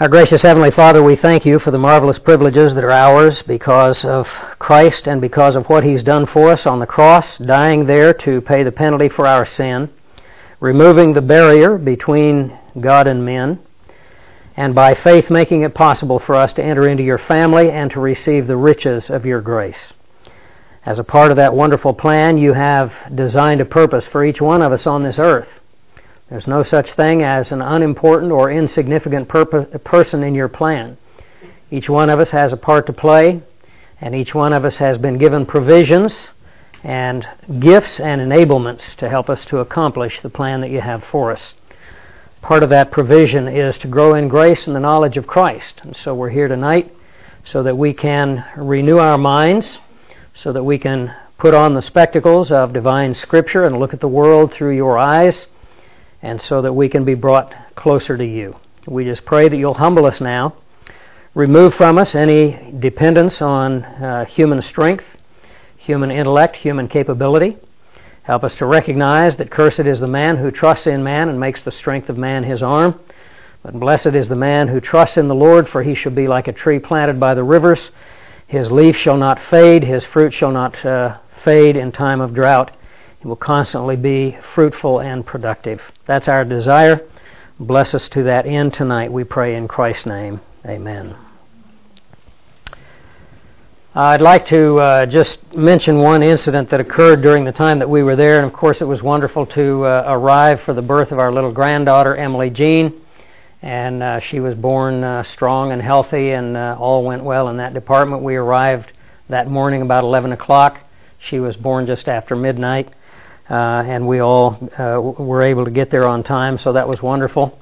Our gracious Heavenly Father, we thank you for the marvelous privileges that are ours because of Christ and because of what He's done for us on the cross, dying there to pay the penalty for our sin, removing the barrier between God and men, and by faith making it possible for us to enter into your family and to receive the riches of your grace. As a part of that wonderful plan, you have designed a purpose for each one of us on this earth. There's no such thing as an unimportant or insignificant person in your plan. Each one of us has a part to play, and each one of us has been given provisions and gifts and enablements to help us to accomplish the plan that you have for us. Part of that provision is to grow in grace and the knowledge of Christ. And so we're here tonight so that we can renew our minds, so that we can put on the spectacles of divine Scripture and look at the world through your eyes, and so that we can be brought closer to you. We just pray that you'll humble us now, remove from us any dependence on human strength, human intellect, human capability. Help us to recognize that cursed is the man who trusts in man and makes the strength of man his arm. But blessed is the man who trusts in the Lord, for he shall be like a tree planted by the rivers. His leaf shall not fade, his fruit shall not fade in time of drought. He will constantly be fruitful and productive. That's our desire. Bless us to that end tonight, we pray in Christ's name. Amen. I'd like to just mention one incident that occurred during the time that we were there, and of course it was wonderful to arrive for the birth of our little granddaughter, Emily Jean, and she was born strong and healthy, and all went well in that department. We arrived that morning about 11 o'clock. She was born just after midnight. And we all were able to get there on time, so that was wonderful.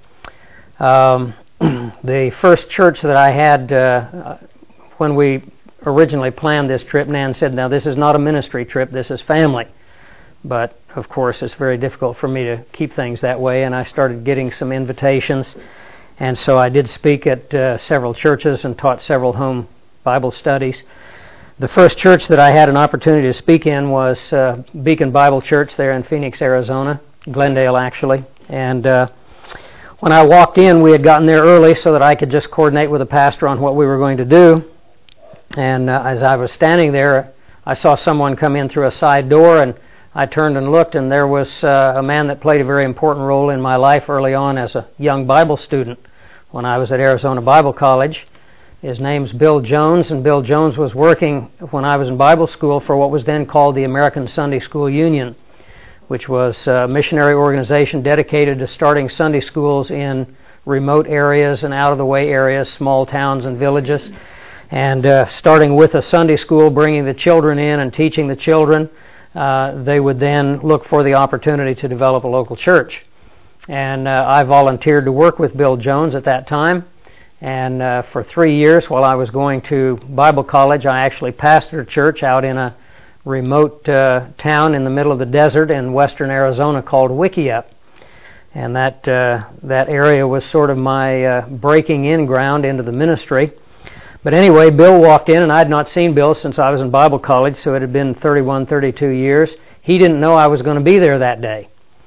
The first church that I had when we originally planned this trip, Nan said, now this is not a ministry trip, this is family. But, of course, it's very difficult for me to keep things that way, and I started getting some invitations. And so I did speak at several churches and taught several home Bible studies. The first church that I had an opportunity to speak in was Beacon Bible Church there in Phoenix, Arizona, Glendale actually. And when I walked in, we had gotten there early so that I could just coordinate with the pastor on what we were going to do. And as I was standing there, I saw someone come in through a side door, and I turned and looked, and there was a man that played a very important role in my life early on as a young Bible student when I was at Arizona Bible College. His name's Bill Jones, and Bill Jones was working when I was in Bible school for what was then called the American Sunday School Union, which was a missionary organization dedicated to starting Sunday schools in remote areas and out-of-the-way areas, small towns and villages, and starting with a Sunday school, bringing the children in and teaching the children. They would then look for the opportunity to develop a local church. And I volunteered to work with Bill Jones at that time. And for 3 years, while I was going to Bible college, I actually pastored a church out in a remote town in the middle of the desert in western Arizona called Wickiup. And that area was sort of my breaking in ground into the ministry. But anyway, Bill walked in, and I had not seen Bill since I was in Bible college, so it had been 31, 32 years. He didn't know I was going to be there that day.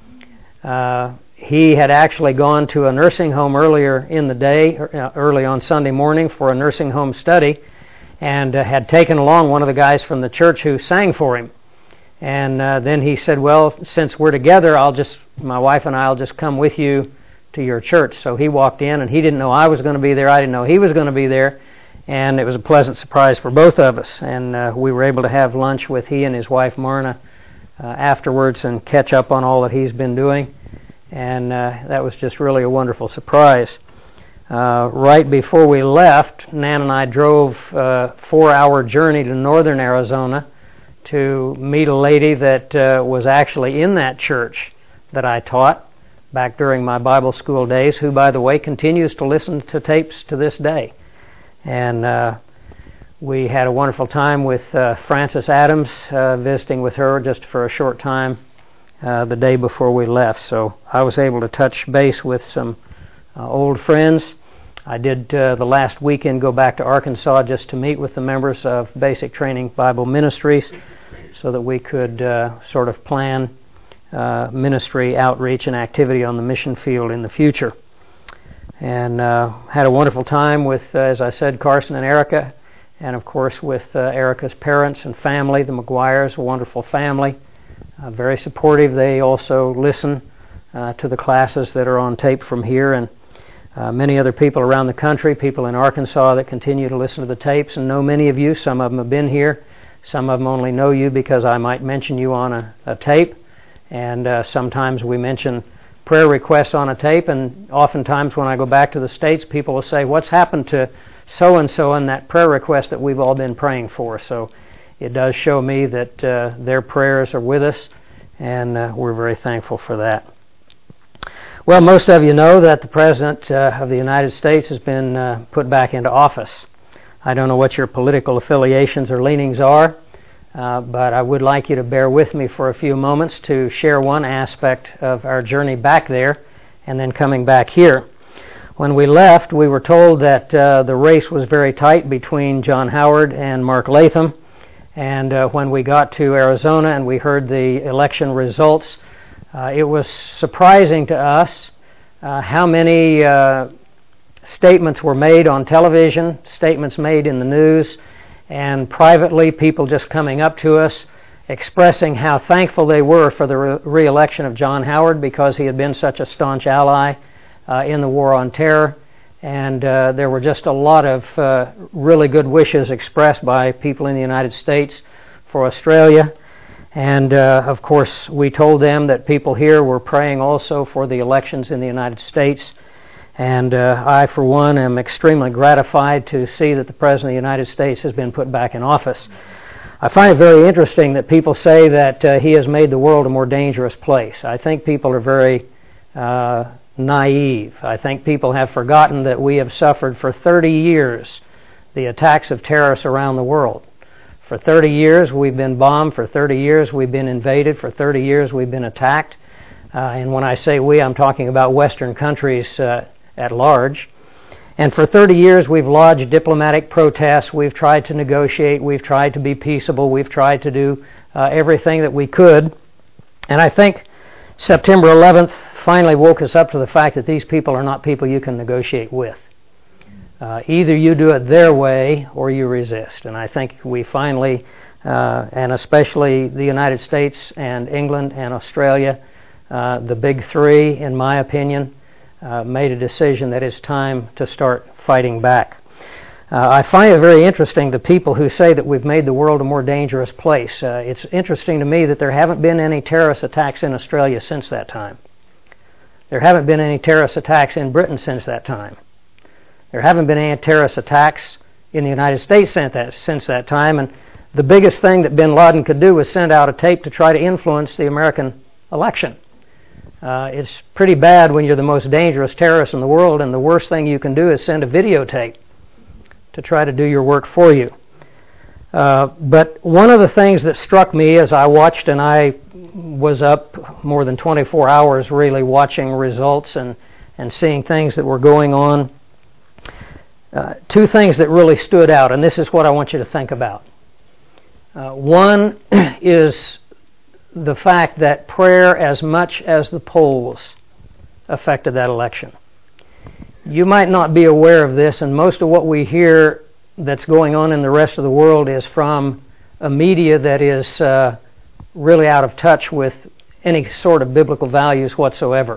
He had actually gone to a nursing home earlier in the day, early on Sunday morning, for a nursing home study, and had taken along one of the guys from the church who sang for him. And then he said, well, since we're together, my wife and I will just come with you to your church. So he walked in, and he didn't know I was going to be there. I didn't know he was going to be there. And it was a pleasant surprise for both of us. And we were able to have lunch with he and his wife, Marna, afterwards and catch up on all that he's been doing. And that was just really a wonderful surprise. Right before we left, Nan and I drove a 4-hour journey to northern Arizona to meet a lady that was actually in that church that I taught back during my Bible school days, who, by the way, continues to listen to tapes to this day. And we had a wonderful time with Frances Adams, visiting with her just for a short time the day before we left. So I was able to touch base with some old friends. I did the last weekend go back to Arkansas just to meet with the members of Basic Training Bible Ministries so that we could sort of plan ministry outreach and activity on the mission field in the future. and had a wonderful time with, as I said, Carson and Erica, and of course with Erica's parents and family, the McGuires, a wonderful family, very supportive. They also listen to the classes that are on tape from here, and many other people around the country, people in Arkansas that continue to listen to the tapes and know many of you. Some of them have been here. Some of them only know you because I might mention you on a tape, and sometimes we mention prayer requests on a tape, and oftentimes when I go back to the States, people will say, what's happened to so-and-so and that prayer request that we've all been praying for? So it does show me that their prayers are with us, and we're very thankful for that. Well, most of you know that the President of the United States has been put back into office. I don't know what your political affiliations or leanings are, but I would like you to bear with me for a few moments to share one aspect of our journey back there and then coming back here. When we left, we were told that the race was very tight between John Howard and Mark Latham, and when we got to Arizona and we heard the election results, it was surprising to us how many statements were made on television, statements made in the news, and privately people just coming up to us expressing how thankful they were for the re-election of John Howard because he had been such a staunch ally in the war on terror. And there were just a lot of really good wishes expressed by people in the United States for Australia. And of course, we told them that people here were praying also for the elections in the United States. And I, for one, am extremely gratified to see that the President of the United States has been put back in office. I find it very interesting that people say that he has made the world a more dangerous place. I think people are very naive. I think people have forgotten that we have suffered for 30 years the attacks of terrorists around the world. For 30 years we've been bombed. For 30 years we've been invaded. For 30 years we've been attacked. And when I say we, I'm talking about Western countries at large. And for 30 years we've lodged diplomatic protests. We've tried to negotiate. We've tried to be peaceable. We've tried to do everything that we could. And I think September 11th finally woke us up to the fact that these people are not people you can negotiate with. Either you do it their way or you resist. And I think we finally, and especially the United States and England and Australia, the big three, in my opinion, made a decision that it's time to start fighting back. I find it very interesting, the people who say that we've made the world a more dangerous place. It's interesting to me that there haven't been any terrorist attacks in Australia since that time. There haven't been any terrorist attacks in Britain since that time. There haven't been any terrorist attacks in the United States since that time, and the biggest thing that bin Laden could do was send out a tape to try to influence the American election. It's pretty bad when you're the most dangerous terrorist in the world, and the worst thing you can do is send a videotape to try to do your work for you. But one of the things that struck me as I watched, and I was up more than 24 hours really watching results and seeing things that were going on, two things that really stood out, and this is what I want you to think about. One is the fact that prayer, as much as the polls, affected that election. You might not be aware of this, and most of what we hear that's going on in the rest of the world is from a media that is really out of touch with any sort of biblical values whatsoever.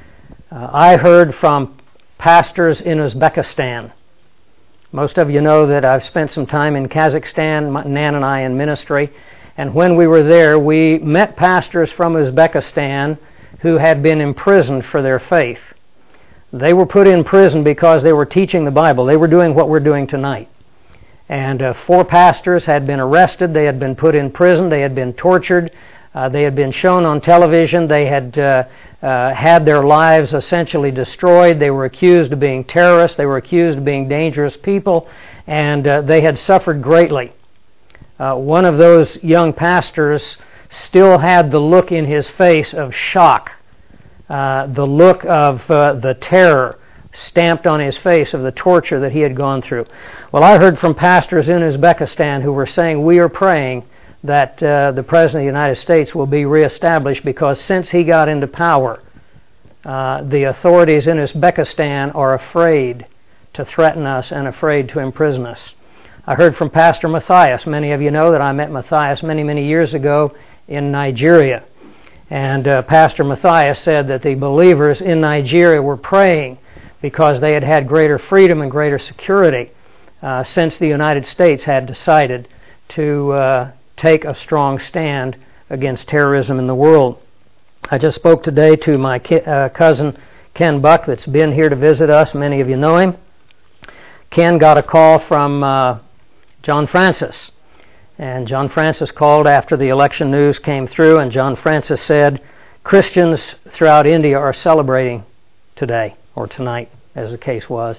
I heard from pastors in Uzbekistan. Most of you know that I've spent some time in Kazakhstan, Nan and I, in ministry, and when we were there, we met pastors from Uzbekistan who had been imprisoned for their faith. They were put in prison because they were teaching the Bible. They were doing what we're doing tonight. And 4 pastors had been arrested. They had been put in prison. They had been tortured. They had been shown on television. They had had their lives essentially destroyed. They were accused of being terrorists. They were accused of being dangerous people. And they had suffered greatly. One of those young pastors still had the look in his face of shock, the look of the terror stamped on his face of the torture that he had gone through. Well, I heard from pastors in Uzbekistan who were saying, we are praying that the President of the United States will be reestablished because since he got into power, The authorities in Uzbekistan are afraid to threaten us and afraid to imprison us. I heard from Pastor Matthias. Many of you know that I met Matthias many, many years ago in Nigeria. And Pastor Matthias said that the believers in Nigeria were praying because they had had greater freedom and greater security since the United States had decided to take a strong stand against terrorism in the world. I just spoke today to my cousin Ken Buck that's been here to visit us. Many of you know him. Ken got a call from John Francis. And John Francis called after the election news came through, and John Francis said, Christians throughout India are celebrating today, or tonight, as the case was.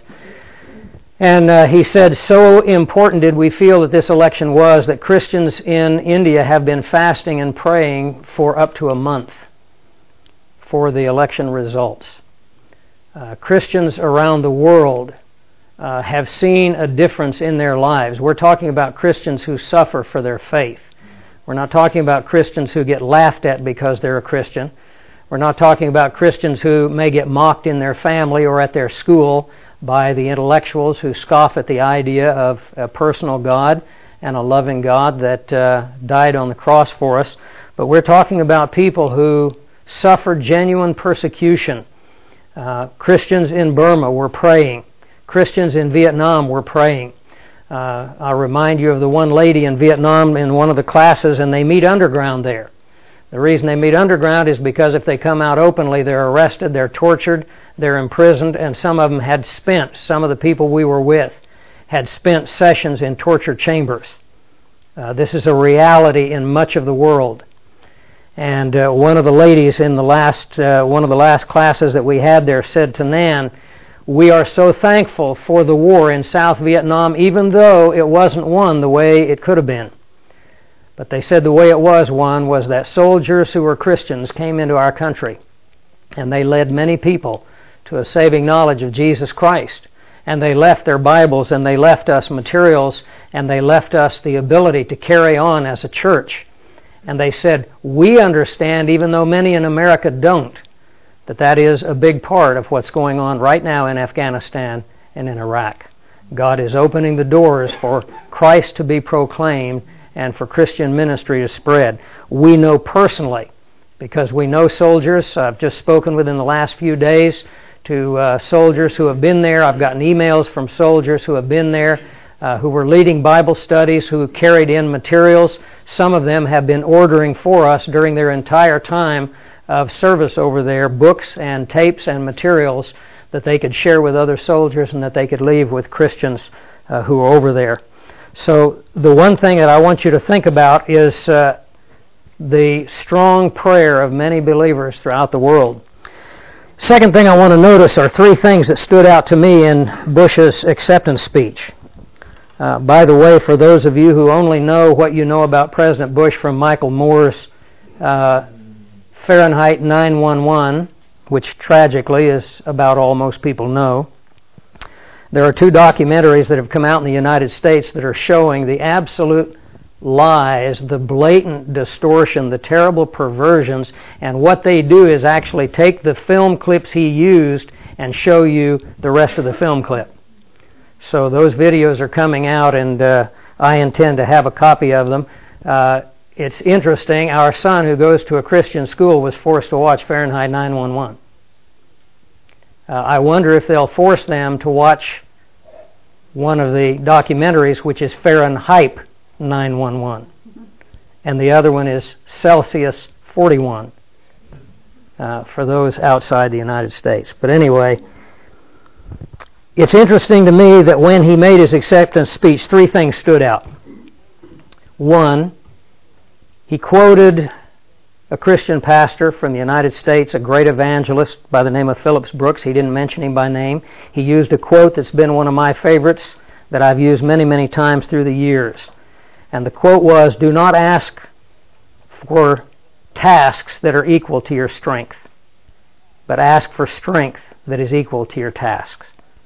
And he said, so important did we feel that this election was that Christians in India have been fasting and praying for up to a month for the election results. Christians around the world have seen a difference in their lives. We're talking about Christians who suffer for their faith. We're not talking about Christians who get laughed at because they're a Christian. We're not talking about Christians who may get mocked in their family or at their school by the intellectuals who scoff at the idea of a personal God and a loving God that died on the cross for us. But we're talking about people who suffered genuine persecution. Christians in Burma were praying. Christians in Vietnam were praying. I'll remind you of the one lady in Vietnam in one of the classes, and they meet underground there. The reason they meet underground is because if they come out openly, they're arrested, they're tortured, they're imprisoned, and some of them had spent, some of the people we were with, had spent sessions in torture chambers. This is a reality in much of the world. And one of the ladies in the one of the last classes that we had there said to Nan, we are so thankful for the war in South Vietnam, even though it wasn't won the way it could have been. But they said the way it was won was that soldiers who were Christians came into our country, and they led many people to a saving knowledge of Jesus Christ. And they left their Bibles, and they left us materials, and they left us the ability to carry on as a church. And they said, we understand, even though many in America don't, that is a big part of what's going on right now in Afghanistan and in Iraq. God is opening the doors for Christ to be proclaimed and for Christian ministry to spread. We know personally, because we know soldiers. I've just spoken within the last few days to soldiers who have been there. I've gotten emails from soldiers who have been there, who were leading Bible studies, who carried in materials. Some of them have been ordering for us during their entire time of service over there, books and tapes and materials that they could share with other soldiers and that they could leave with Christians who are over there. So the one thing that I want you to think about is the strong prayer of many believers throughout the world. Second thing I want to notice are three things that stood out to me in Bush's acceptance speech. By the way, for those of you who only know what you know about President Bush from Michael Moore's Fahrenheit 9/11, which tragically is about all most people know. There are two documentaries that have come out in the United States that are showing the absolute lies, the blatant distortion, the terrible perversions, and what they do is actually take the film clips he used and show you the rest of the film clip. So those videos are coming out, and I intend to have a copy of them. It's interesting. Our son, who goes to a Christian school, was forced to watch Fahrenheit 9/11. I wonder if they'll force them to watch one of the documentaries, which is Fahrenheit 9/11, and the other one is Celsius 41 for those outside the United States. But anyway, it's interesting to me that when he made his acceptance speech, three things stood out. One, he quoted a Christian pastor from the United States, a great evangelist by the name of Phillips Brooks. He didn't mention him by name. He used a quote that's been one of my favorites that I've used many, many times through the years. And the quote was, do not ask for tasks that are equal to your strength, but ask for strength that is equal to your tasks.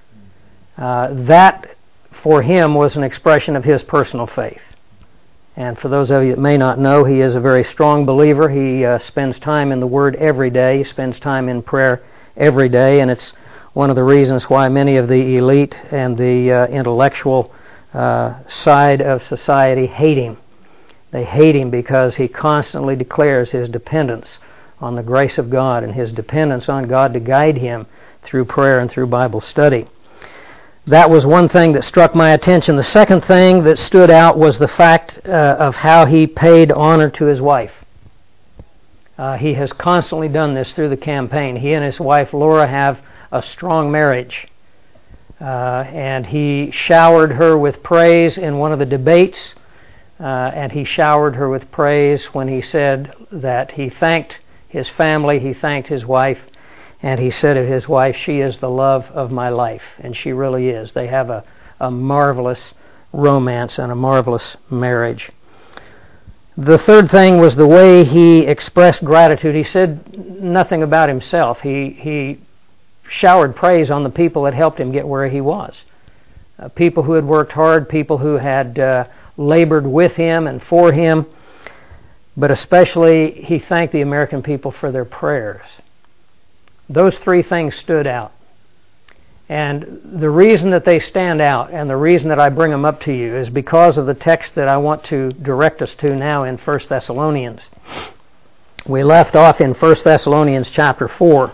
That, for him, was an expression of his personal faith. And for those of you that may not know, he is a very strong believer. He spends time in the Word every day. He spends time in prayer every day, and it's one of the reasons why many of the elite and the intellectual side of society hate him. They hate him because he constantly declares his dependence on the grace of God and his dependence on God to guide him through prayer and through Bible study. That was one thing that struck my attention. The second thing that stood out was the fact of how he paid honor to his wife. He has constantly done this through the campaign. He and his wife Laura have a strong marriage. And he showered her with praise in one of the debates. And he showered her with praise when he said that he thanked his family, he thanked his wife, and he said of his wife, "She is the love of my life." And she really is. They have a marvelous romance and a marvelous marriage. The third thing was the way he expressed gratitude. He said nothing about himself. He showered praise on the people that helped him get where he was. People who had worked hard, people who had labored with him and for him, but especially he thanked the American people for their prayers. Those three things stood out. And the reason that they stand out and the reason that I bring them up to you is because of the text that I want to direct us to now in 1 Thessalonians. We left off in 1 Thessalonians chapter 4.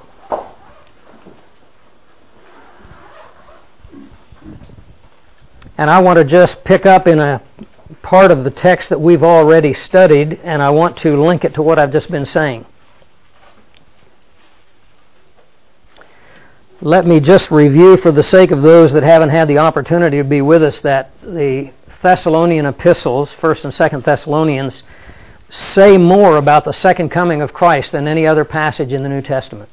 And I want to just pick up in a part of the text that we've already studied, and I want to link it to what I've just been saying. Let me just review, for the sake of those that haven't had the opportunity to be with us, that the Thessalonian epistles, 1st and 2nd Thessalonians, say more about the second coming of Christ than any other passage in the New Testament.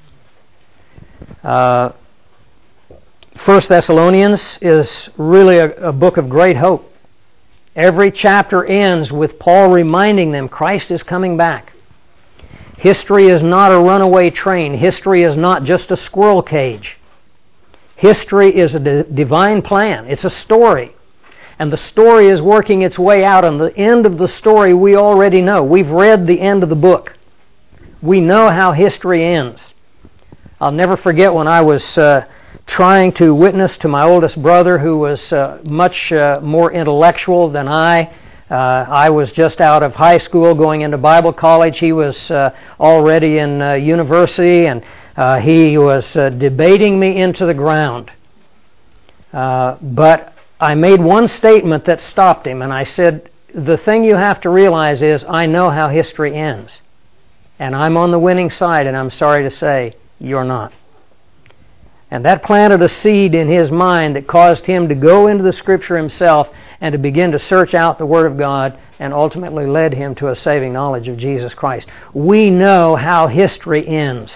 1 Thessalonians is really a book of great hope. Every chapter ends with Paul reminding them Christ is coming back. History is not a runaway train. History is not just a squirrel cage. History is a divine plan. It's a story. And the story is working its way out. And the end of the story we already know. We've read the end of the book. We know how history ends. I'll never forget when I was trying to witness to my oldest brother, who was much more intellectual than I. I was just out of high school going into Bible college. He was already in university, and he was debating me into the ground. But I made one statement that stopped him, and I said, the thing you have to realize is I know how history ends. And I'm on the winning side, and I'm sorry to say, you're not. And that planted a seed in his mind that caused him to go into the Scripture himself and to begin to search out the Word of God, and ultimately led him to a saving knowledge of Jesus Christ. We know how history ends.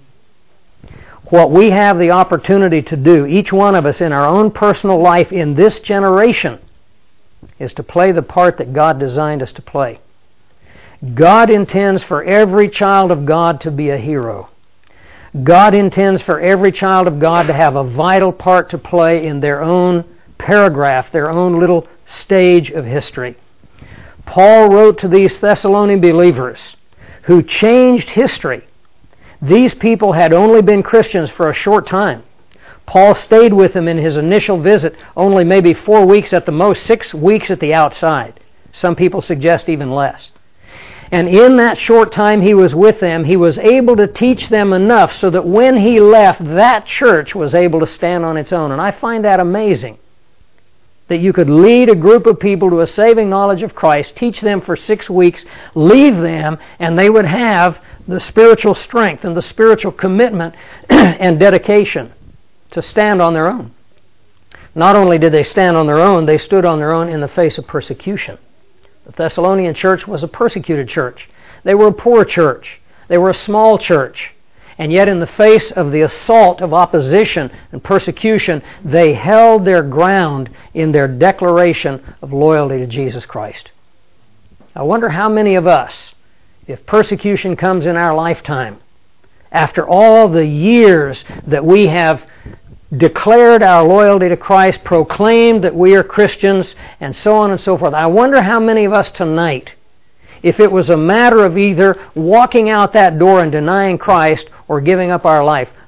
What we have the opportunity to do, each one of us in our own personal life in this generation, is to play the part that God designed us to play. God intends for every child of God to be a hero. God intends for every child of God to have a vital part to play in their own paragraph, their own little stage of history. Paul wrote to these Thessalonian believers who changed history. These people had only been Christians for a short time. Paul stayed with them in his initial visit only maybe 4 weeks at the most, 6 weeks at the outside. Some people suggest even less. And in that short time he was with them, he was able to teach them enough so that when he left, that church was able to stand on its own. And I find that amazing, that you could lead a group of people to a saving knowledge of Christ, teach them for 6 weeks, leave them, and they would have the spiritual strength and the spiritual commitment and dedication to stand on their own. Not only did they stand on their own, they stood on their own in the face of persecution. The Thessalonian church was a persecuted church. They were a poor church. They were a small church. And yet in the face of the assault of opposition and persecution, they held their ground in their declaration of loyalty to Jesus Christ. I wonder how many of us, if persecution comes in our lifetime, after all the years that we have declared our loyalty to Christ, proclaimed that we are Christians, and so on and so forth. I wonder how many of us tonight, if it was a matter of either walking out that door and denying Christ or giving up our life,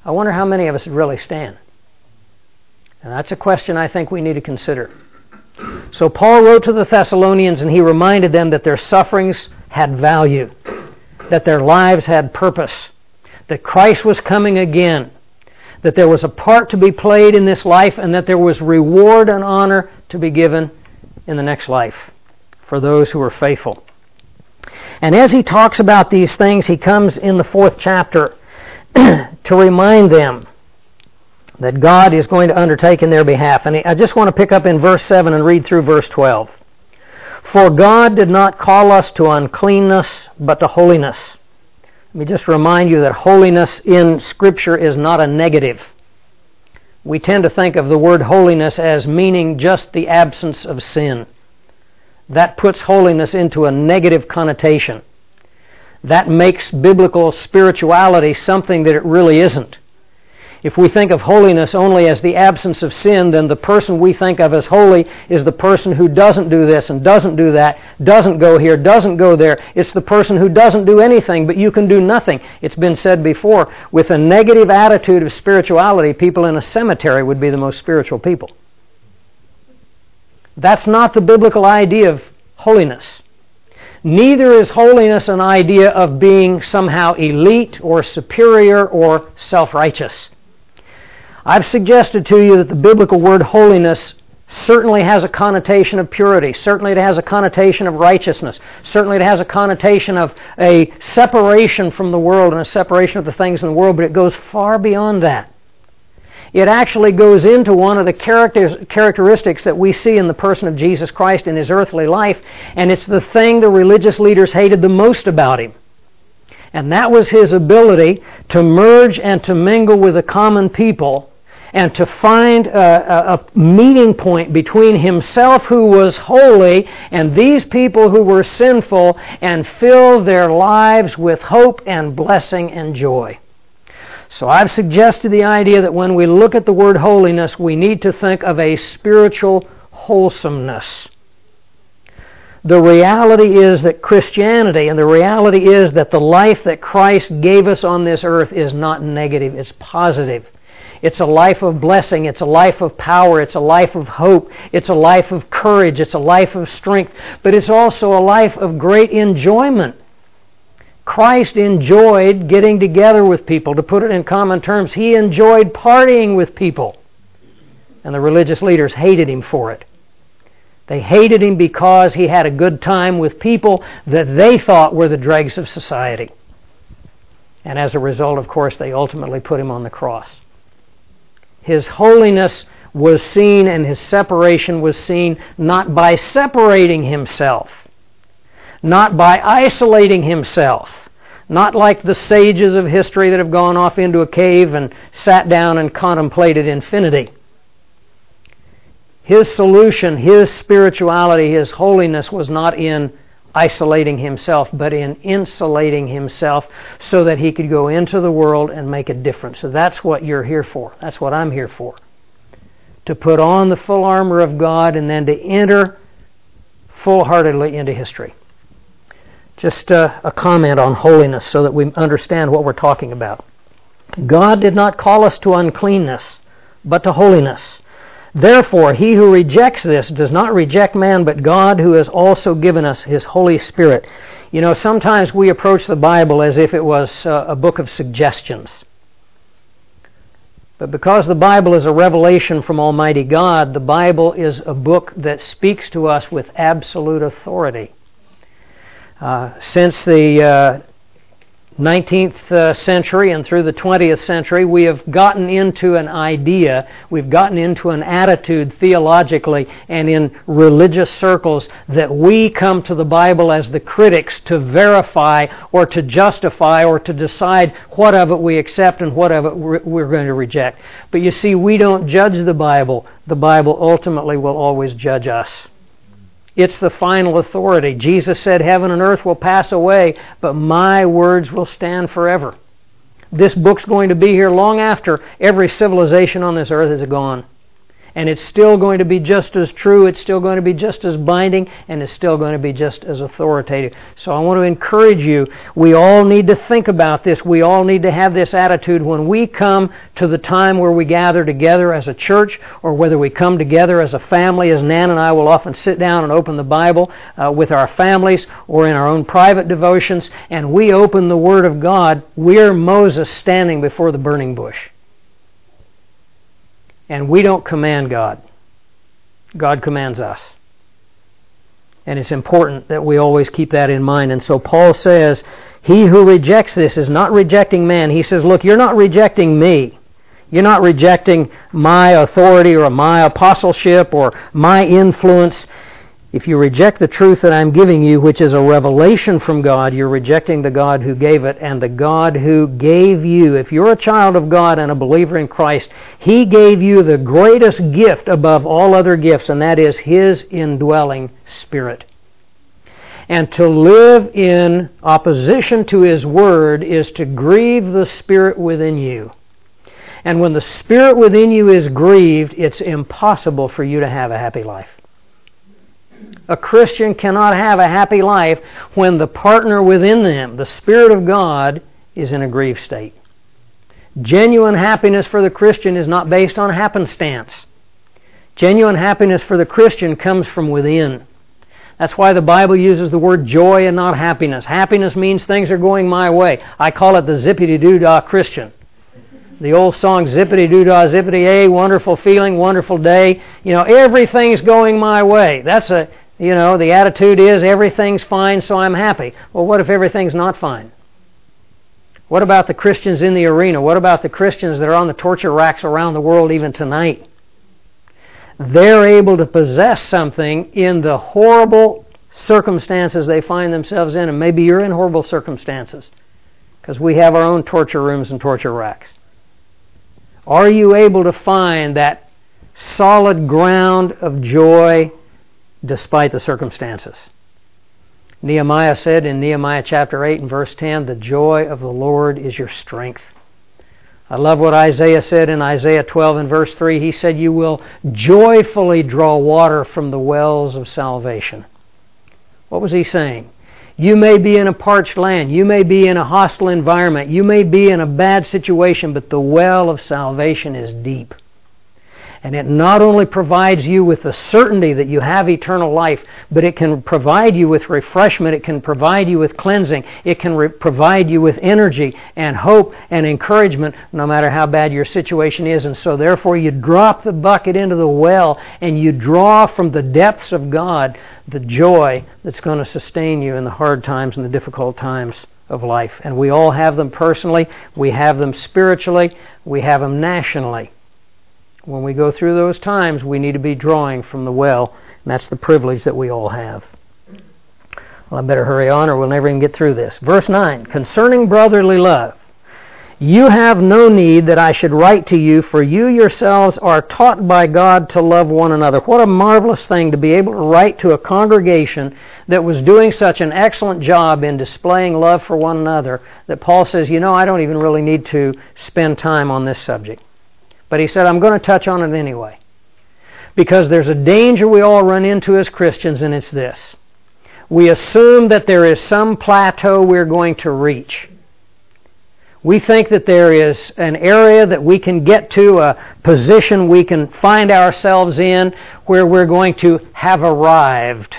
I wonder how many of us would really stand. And that's a question I think we need to consider. So Paul wrote to the Thessalonians and he reminded them that their sufferings had value, that their lives had purpose, that Christ was coming again, that there was a part to be played in this life, and that there was reward and honor to be given in the next life for those who are faithful. And as he talks about these things, he comes in the 4th chapter to remind them that God is going to undertake in their behalf. And I just want to pick up in verse 7 and read through verse 12. For God did not call us to uncleanness, but to holiness. Let me just remind you that holiness in Scripture is not a negative. We tend to think of the word holiness as meaning just the absence of sin. That puts holiness into a negative connotation. That makes biblical spirituality something that it really isn't. If we think of holiness only as the absence of sin, then the person we think of as holy is the person who doesn't do this and doesn't do that, doesn't go here, doesn't go there. It's the person who doesn't do anything, but you can do nothing. It's been said before, with a negative attitude of spirituality, people in a cemetery would be the most spiritual people. That's not the biblical idea of holiness. Neither is holiness an idea of being somehow elite or superior or self-righteous. I've suggested to you that the biblical word holiness certainly has a connotation of purity. Certainly it has a connotation of righteousness. Certainly it has a connotation of a separation from the world and a separation of the things in the world, but it goes far beyond that. It actually goes into one of the characteristics that we see in the person of Jesus Christ in His earthly life, and it's the thing the religious leaders hated the most about Him. And that was His ability to merge and to mingle with the common people and to find a meeting point between Himself, who was holy, and these people who were sinful, and fill their lives with hope and blessing and joy. So I've suggested the idea that when we look at the word holiness, we need to think of a spiritual wholesomeness. The reality is that Christianity, and the reality is that the life that Christ gave us on this earth is not negative, it's positive. It's a life of blessing, it's a life of power, it's a life of hope, it's a life of courage, it's a life of strength, but it's also a life of great enjoyment. Christ enjoyed getting together with people. To put it in common terms, He enjoyed partying with people. And the religious leaders hated Him for it. They hated Him because He had a good time with people that they thought were the dregs of society. And as a result, of course, they ultimately put Him on the cross. His holiness was seen, and His separation was seen not by separating Himself, not by isolating Himself, not like the sages of history that have gone off into a cave and sat down and contemplated infinity. His solution, His spirituality, His holiness was not in isolating Himself, but in insulating Himself so that He could go into the world and make a difference. So that's what you're here for. That's what I'm here for. To put on the full armor of God and then to enter full-heartedly into history. Just a comment on holiness so that we understand what we're talking about. God did not call us to uncleanness, but to holiness. Therefore, he who rejects this does not reject man, but God, who has also given us His Holy Spirit. You know, sometimes we approach the Bible as if it was a book of suggestions. But because the Bible is a revelation from Almighty God, the Bible is a book that speaks to us with absolute authority. Since the 19th century and through the 20th century, we have gotten into an idea, we've gotten into an attitude theologically and in religious circles that we come to the Bible as the critics to verify or to justify or to decide what of it we accept and what of it we're going to reject. But you see, we don't judge the Bible. The Bible ultimately will always judge us. It's the final authority. Jesus said, heaven and earth will pass away, but my words will stand forever. This book's going to be here long after every civilization on this earth is gone. And it's still going to be just as true, it's still going to be just as binding, and it's still going to be just as authoritative. So I want to encourage you, we all need to think about this. We all need to have this attitude when we come to the time where we gather together as a church, or whether we come together as a family, as Nan and I will often sit down and open the Bible with our families or in our own private devotions, and we open the Word of God, we're Moses standing before the burning bush. And we don't command God. God commands us. And it's important that we always keep that in mind. And so Paul says, he who rejects this is not rejecting man. He says, look, you're not rejecting me. You're not rejecting my authority or my apostleship or my influence. If you reject the truth that I'm giving you, which is a revelation from God, you're rejecting the God who gave it and the God who gave you. If you're a child of God and a believer in Christ, He gave you the greatest gift above all other gifts, and that is His indwelling Spirit. And to live in opposition to His Word is to grieve the Spirit within you. And when the Spirit within you is grieved, it's impossible for you to have a happy life. A Christian cannot have a happy life when the partner within them, the Spirit of God, is in a grieved state. Genuine happiness for the Christian is not based on happenstance. Genuine happiness for the Christian comes from within. That's why the Bible uses the word joy and not happiness. Happiness means things are going my way. I call it the zippity-doo-dah Christian. The old song, zippity-doo-dah, zippity-ay, wonderful feeling, wonderful day. You know, everything's going my way. That's the attitude is everything's fine, so I'm happy. Well, what if everything's not fine? What about the Christians in the arena? What about the Christians that are on the torture racks around the world even tonight? They're able to possess something in the horrible circumstances they find themselves in, and maybe you're in horrible circumstances, because we have our own torture rooms and torture racks. Are you able to find that solid ground of joy despite the circumstances? Nehemiah said in Nehemiah chapter 8 and verse 10, the joy of the Lord is your strength. I love what Isaiah said in Isaiah 12 and verse 3. He said, you will joyfully draw water from the wells of salvation. What was he saying? You may be in a parched land. You may be in a hostile environment. You may be in a bad situation, but the well of salvation is deep. And it not only provides you with the certainty that you have eternal life, but it can provide you with refreshment. It can provide you with cleansing. It can provide you with energy and hope and encouragement no matter how bad your situation is. And so therefore you drop the bucket into the well and you draw from the depths of God the joy that's going to sustain you in the hard times and the difficult times of life. And we all have them personally. We have them spiritually. We have them nationally. When we go through those times, we need to be drawing from the well, and that's the privilege that we all have. Well, I better hurry on or we'll never even get through this. Verse 9, concerning brotherly love, you have no need that I should write to you, for you yourselves are taught by God to love one another. What a marvelous thing to be able to write to a congregation that was doing such an excellent job in displaying love for one another that Paul says, I don't even really need to spend time on this subject. But he said, I'm going to touch on it anyway. Because there's a danger we all run into as Christians, and it's this. We assume that there is some plateau we're going to reach. We think that there is an area that we can get to, a position we can find ourselves in, where we're going to have arrived.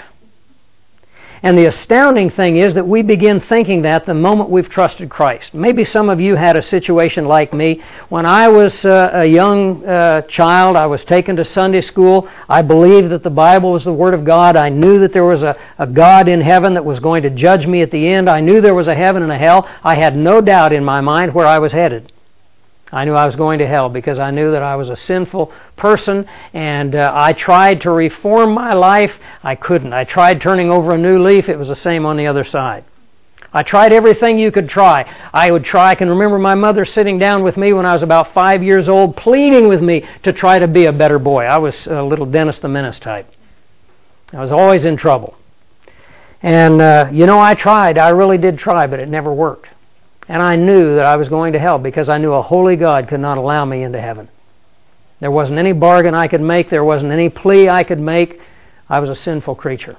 And the astounding thing is that we begin thinking that the moment we've trusted Christ. Maybe some of you had a situation like me. When I was a young child, I was taken to Sunday school. I believed that the Bible was the Word of God. I knew that there was a God in heaven that was going to judge me at the end. I knew there was a heaven and a hell. I had no doubt in my mind where I was headed. I knew I was going to hell because I knew that I was a sinful person, and I tried to reform my life. I couldn't. I tried turning over a new leaf. It was the same on the other side. I tried everything you could try. I can remember my mother sitting down with me when I was about 5 years old, pleading with me to try to be a better boy. I was a little Dennis the Menace type. I was always in trouble. And, I tried. I really did try, but it never worked. And I knew that I was going to hell because I knew a holy God could not allow me into heaven. There wasn't any bargain I could make. There wasn't any plea I could make. I was a sinful creature.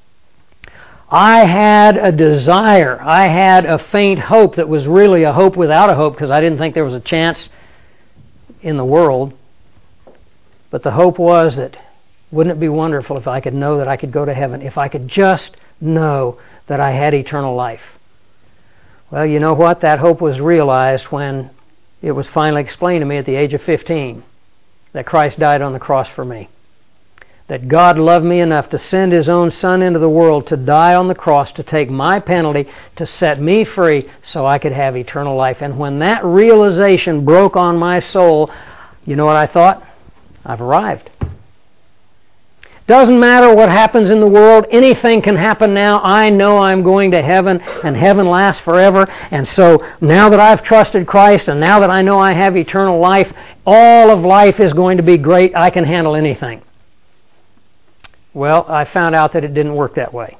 I had a desire. I had a faint hope that was really a hope without a hope, because I didn't think there was a chance in the world. But the hope was that, wouldn't it be wonderful if I could know that I could go to heaven, if I could just know that I had eternal life? Well, you know what? That hope was realized when it was finally explained to me at the age of 15 that Christ died on the cross for me. That God loved me enough to send His own Son into the world to die on the cross, to take my penalty, to set me free so I could have eternal life. And when that realization broke on my soul, you know what I thought? I've arrived. Doesn't matter what happens in the world. Anything can happen now. I know I'm going to heaven, and heaven lasts forever. And so now that I've trusted Christ, and now that I know I have eternal life, all of life is going to be great. I can handle anything. Well, I found out that it didn't work that way.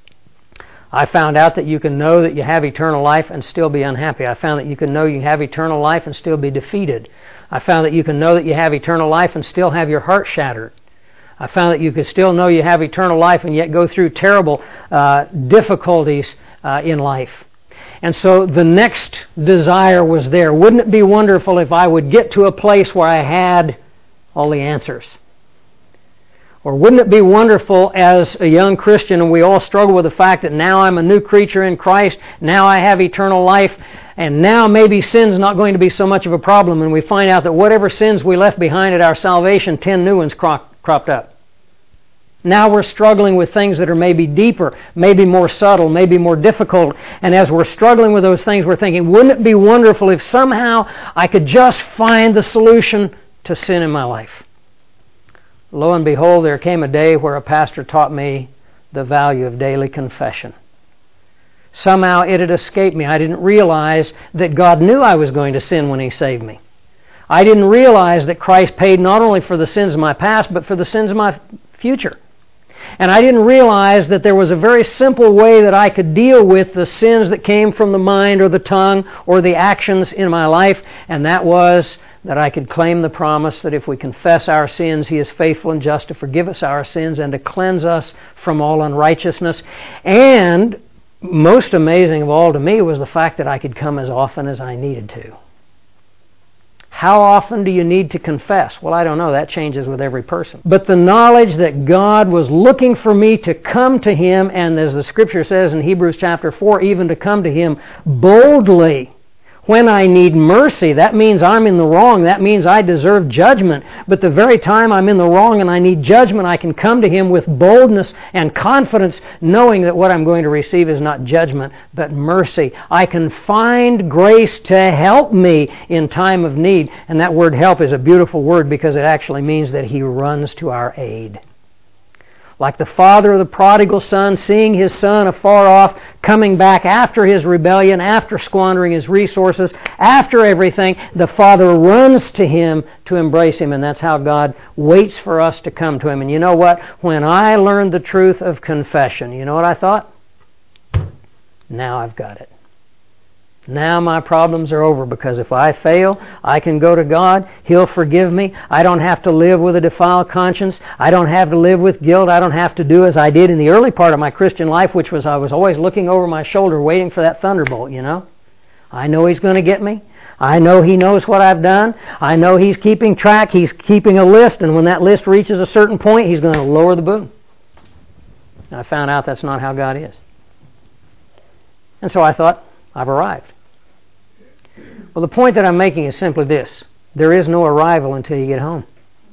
I found out that you can know that you have eternal life and still be unhappy. I found that you can know you have eternal life and still be defeated. I found that you can know that you have eternal life and still have your heart shattered. I found that you can still know you have eternal life and yet go through terrible difficulties in life. And so the next desire was there. Wouldn't it be wonderful if I would get to a place where I had all the answers? Or wouldn't it be wonderful as a young Christian, and we all struggle with the fact that now I'm a new creature in Christ, now I have eternal life, and now maybe sin's not going to be so much of a problem, and we find out that whatever sins we left behind at our salvation, 10 new ones cropped up. Now we're struggling with things that are maybe deeper, maybe more subtle, maybe more difficult, and as we're struggling with those things, we're thinking, wouldn't it be wonderful if somehow I could just find the solution to sin in my life? Lo and behold, there came a day where a pastor taught me the value of daily confession. Somehow it had escaped me. I didn't realize that God knew I was going to sin when He saved me. I didn't realize that Christ paid not only for the sins of my past, but for the sins of my future. And I didn't realize that there was a very simple way that I could deal with the sins that came from the mind or the tongue or the actions in my life, and that was that I could claim the promise that if we confess our sins, He is faithful and just to forgive us our sins and to cleanse us from all unrighteousness. And most amazing of all to me was the fact that I could come as often as I needed to. How often do you need to confess? Well, I don't know. That changes with every person. But the knowledge that God was looking for me to come to Him, and as the Scripture says in Hebrews chapter 4, even to come to Him boldly when I need mercy. That means I'm in the wrong. That means I deserve judgment. But the very time I'm in the wrong and I need judgment, I can come to Him with boldness and confidence, knowing that what I'm going to receive is not judgment, but mercy. I can find grace to help me in time of need. And that word help is a beautiful word because it actually means that He runs to our aid. Like the father of the prodigal son, seeing his son afar off, coming back after his rebellion, after squandering his resources, after everything, the father runs to him to embrace him, and that's how God waits for us to come to Him. And you know what? When I learned the truth of confession, you know what I thought? Now I've got it. Now my problems are over, because if I fail, I can go to God. He'll forgive me. I don't have to live with a defiled conscience. I don't have to live with guilt. I don't have to do as I did in the early part of my Christian life, which was I was always looking over my shoulder waiting for that thunderbolt, you know. I know He's going to get me. I know He knows what I've done. I know He's keeping track. He's keeping a list, and when that list reaches a certain point, He's going to lower the boom. And I found out that's not how God is. And so I thought, I've arrived. Well, the point that I'm making is simply this. There is no arrival until you get home.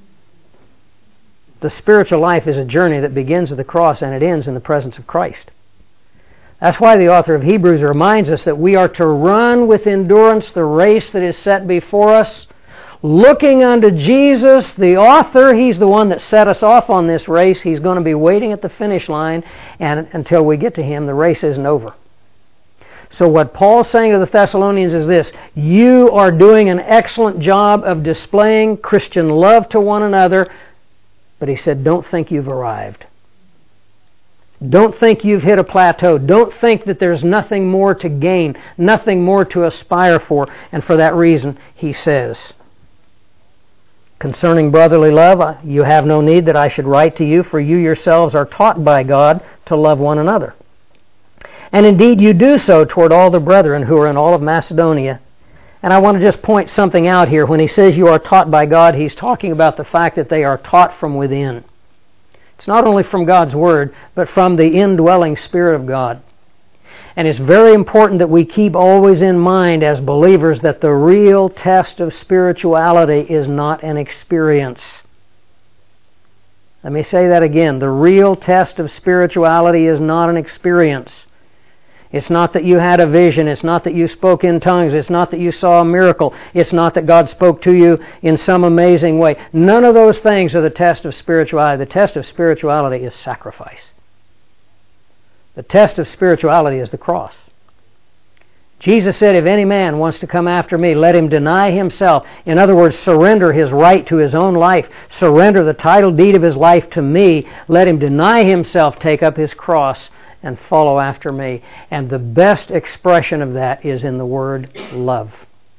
The spiritual life is a journey that begins at the cross and it ends in the presence of Christ. That's why the author of Hebrews reminds us that we are to run with endurance the race that is set before us, looking unto Jesus, the author. He's the one that set us off on this race. He's going to be waiting at the finish line, and until we get to Him, the race isn't over. So what Paul's saying to the Thessalonians is this: you are doing an excellent job of displaying Christian love to one another, but he said, don't think you've arrived. Don't think you've hit a plateau. Don't think that there's nothing more to gain, nothing more to aspire for. And for that reason, he says, Concerning brotherly love, you have no need that I should write to you, for you yourselves are taught by God to love one another. And indeed you do so toward all the brethren who are in all of Macedonia. And I want to just point something out here. When he says you are taught by God, he's talking about the fact that they are taught from within. It's not only from God's Word, but from the indwelling Spirit of God. And it's very important that we keep always in mind as believers that the real test of spirituality is not an experience. Let me say that again. The real test of spirituality is not an experience. It's not that you had a vision. It's not that you spoke in tongues. It's not that you saw a miracle. It's not that God spoke to you in some amazing way. None of those things are the test of spirituality. The test of spirituality is sacrifice. The test of spirituality is the cross. Jesus said, if any man wants to come after me, let him deny himself. In other words, surrender his right to his own life. Surrender the title deed of his life to me. Let him deny himself, take up his cross, and follow after me. And the best expression of that is in the word love.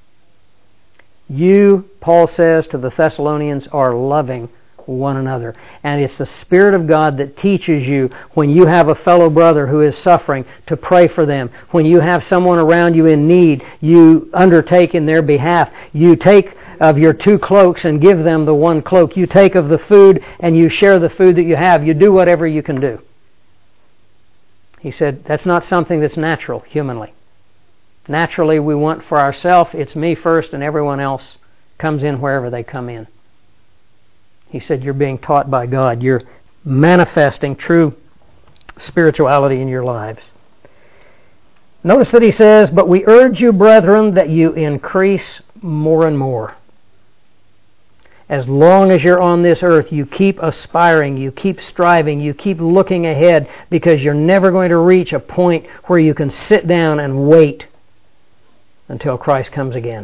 You, Paul says to the Thessalonians, are loving one another. And it's the Spirit of God that teaches you when you have a fellow brother who is suffering to pray for them. When you have someone around you in need, you undertake in their behalf. You take of your 2 cloaks and give them the 1 cloak. You take of the food and you share the food that you have. You do whatever you can do. He said, that's not something that's natural humanly. Naturally, we want for ourselves, it's me first and everyone else comes in wherever they come in. He said, you're being taught by God. You're manifesting true spirituality in your lives. Notice that he says, but we urge you, brethren, that you increase more and more. As long as you're on this earth, you keep aspiring, you keep striving, you keep looking ahead, because you're never going to reach a point where you can sit down and wait until Christ comes again.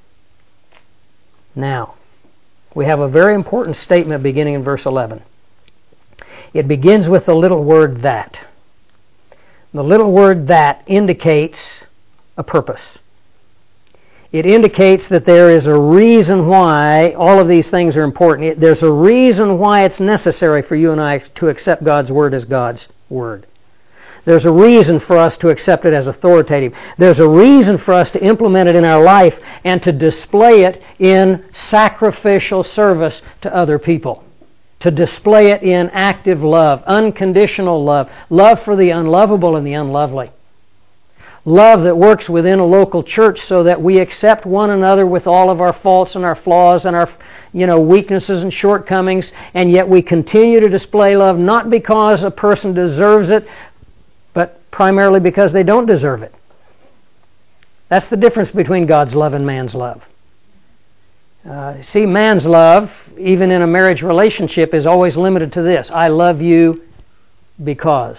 Now, we have a very important statement beginning in verse 11. It begins with the little word that. The little word that indicates a purpose. It indicates that there is a reason why all of these things are important. There's a reason why it's necessary for you and I to accept God's Word as God's Word. There's a reason for us to accept it as authoritative. There's a reason for us to implement it in our life and to display it in sacrificial service to other people. To display it in active love, unconditional love, love for the unlovable and the unlovely. Love that works within a local church so that we accept one another with all of our faults and our flaws and our weaknesses and shortcomings, and yet we continue to display love not because a person deserves it, but primarily because they don't deserve it. That's the difference between God's love and man's love. See, man's love, even in a marriage relationship, is always limited to this. I love you because.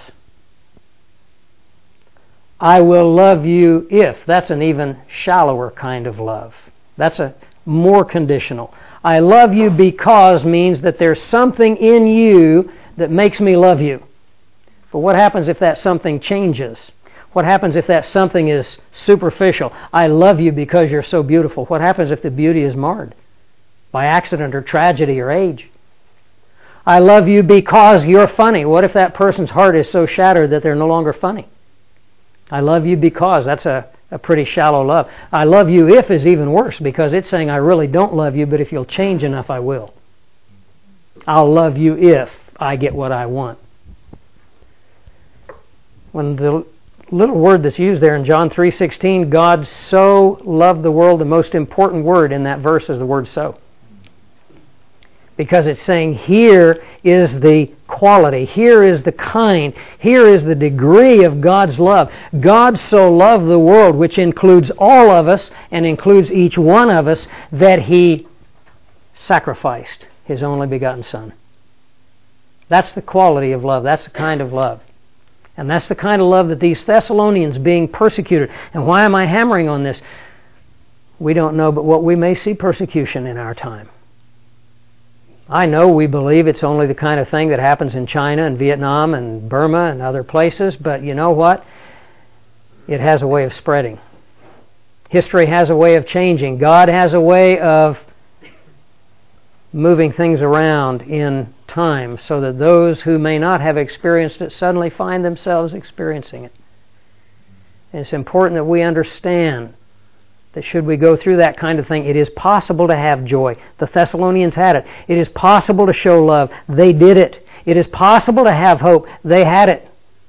I will love you if. That's an even shallower kind of love. That's a more conditional. I love you because means that there's something in you that makes me love you. But what happens if that something changes? What happens if that something is superficial? I love you because you're so beautiful. What happens if the beauty is marred by accident or tragedy or age? I love you because you're funny. What if that person's heart is so shattered that they're no longer funny? I love you because. That's a pretty shallow love. I love you if is even worse, because it's saying I really don't love you, but if you'll change enough, I will. I'll love you if I get what I want. When the little word that's used there in John 3:16, God so loved the world, the most important word in that verse is the word so. Because it's saying here is the quality, here is the kind, here is the degree of God's love. God so loved the world, which includes all of us and includes each one of us, that He sacrificed His only begotten Son. That's the quality of love. That's the kind of love. And that's the kind of love that these Thessalonians being persecuted. And why am I hammering on this? We don't know, but what we may see persecution in our time. I know we believe it's only the kind of thing that happens in China and Vietnam and Burma and other places, but you know what? It has a way of spreading. History has a way of changing. God has a way of moving things around in time so that those who may not have experienced it suddenly find themselves experiencing it. And it's important that we understand that should we go through that kind of thing, it is possible to have joy. The Thessalonians had it. It is possible to show love. They did it. It is possible to have hope. They had it.